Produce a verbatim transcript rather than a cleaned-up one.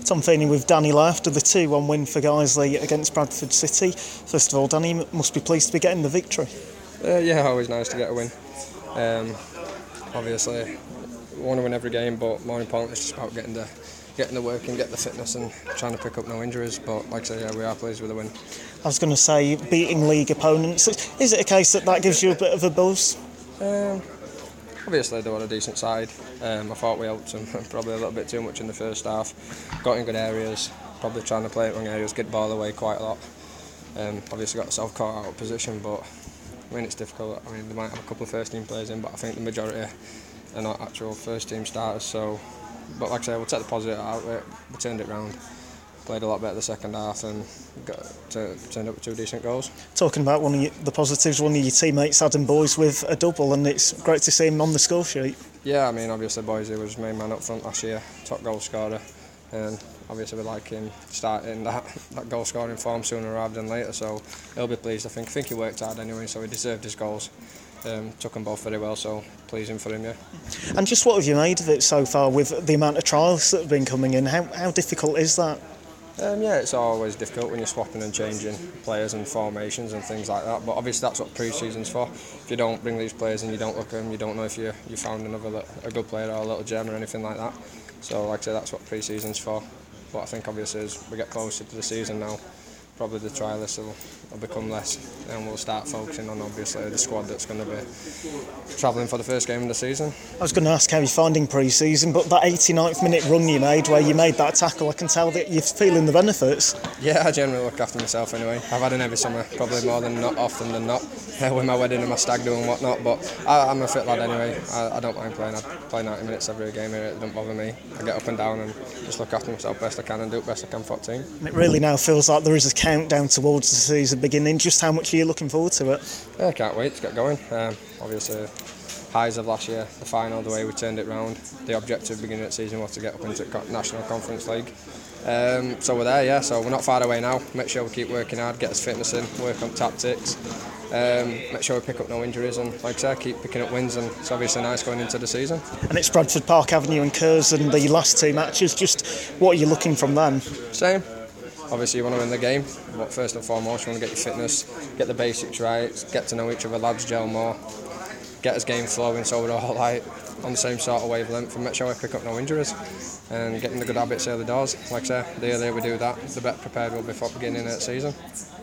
Tom Feeney with Danny Lowe after the two one win for Guiseley against Bradford City. First of all, Danny must be pleased to be getting the victory. Uh, yeah, always nice to get a win. Um, obviously, we want to win every game, but more importantly, it's just about getting the getting the work and get the fitness and trying to pick up no injuries. But like I say, yeah, we are pleased with the win. I was going to say, beating league opponents, is it a case that that gives you a bit of a buzz? Um, obviously, they were a decent side. Um, I thought we helped them probably a little bit too much in the first half. Got in good areas, probably trying to play it wrong areas, get the ball away quite a lot. Um, obviously got myself caught out of position, but I mean it's difficult. I mean they might have a couple of first team players in, but I think the majority are not actual first team starters. So, but like I say, we'll take the positive out of it. We turned it round, played a lot better the second half, and got to turned up with two decent goals. Talking about one of your, the positives, one of your teammates, Adam Boyes, with a double, and it's great to see him on the score sheet. Yeah, I mean obviously Boyes was main man up front last year, top goal scorer, and obviously we like him starting that, that goal scoring form sooner rather than later, so he'll be pleased. I think I think he worked hard anyway, so he deserved his goals. Um, took them both very well, so pleasing for him, yeah. And just what have you made of it so far with the amount of trials that have been coming in? How, how difficult is that? Um, yeah, it's always difficult when you're swapping and changing players and formations and things like that, but obviously that's what pre-season's for. If you don't bring these players and you don't look at them, you don't know if you you found another a good player or a little gem or anything like that. So like I say, that's what pre-season's for. But I think obviously as we get closer to the season now, probably the trial list will, will become less, and we'll start focusing on obviously the squad that's going to be travelling for the first game of the season. I was going to ask how you're finding pre-season, but that eighty-ninth minute run you made where you made that tackle, I can tell that you're feeling the benefits. Yeah, I generally look after myself anyway. I've had an every summer, probably more than not, often than not, with my wedding and my stag do and whatnot, but I, I'm a fit lad anyway. I, I don't mind playing. I play ninety minutes every game here, it doesn't bother me. I get up and down and just look after myself best I can and do it best I can for the team. And it really now feels like there is a countdown towards the season beginning. Just how much are you looking forward to it? Yeah, I can't wait to get going. Um, obviously, highs of last year, the final, the way we turned it round. The objective beginning of the season was to get up into the National Conference League. Um, so we're there, yeah, so we're not far away now. Make sure we keep working hard, get us fitness in, work on tactics, um, make sure we pick up no injuries, and like I said, keep picking up wins, and it's obviously nice going into the season. And it's Bradford Park Avenue and Curzon, the last two matches. Just what are you looking from them? Same. Obviously you want to win the game, but first and foremost you want to get your fitness, get the basics right, get to know each other, lads gel more, get us game flowing so we're all like on the same sort of wavelength, and make sure we pick up no injuries and getting the good habits early doors. Like I say, the earlier we do that, the better prepared we'll be for the beginning of the season.